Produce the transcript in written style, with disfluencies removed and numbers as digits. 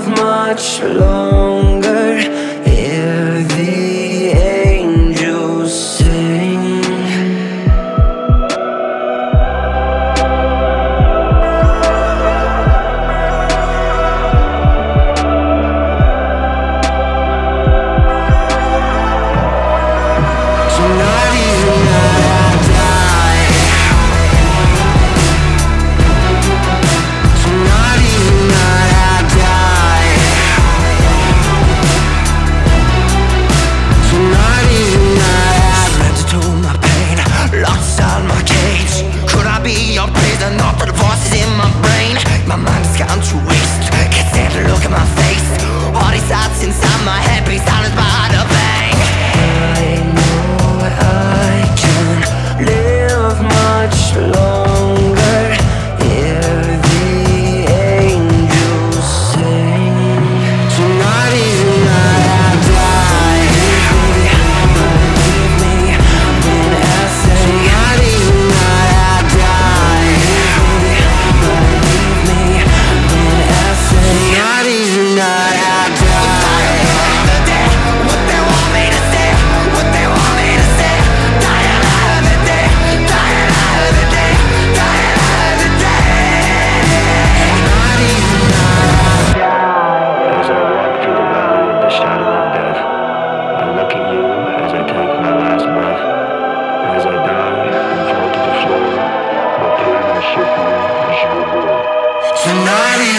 live much longer if the angels sing. Tonight is the night I die. Tonight is the night I die. Tonight is the night I surrender to my pain, locked inside my cage. Could I be your prison? Not for the voices in my brain. My mind has gone to waste. Can't stand to look at my face. All these thoughts inside my head be silenced by the bang. I know I can live much longer if the angels sing. Tonight is the night I die. Believe me when I say tonight is the night I die. Believe me when I say tonight is the night I die. What they want me to say, what they want me to say. Dying out of the day, dying out of the day, dying out of the day. Tonight is the night I die. As I walk through the valley of the shadow of death, I look at you as I take my last breath. As I die and fall to the floor, the pain will shift me as you will. Tonight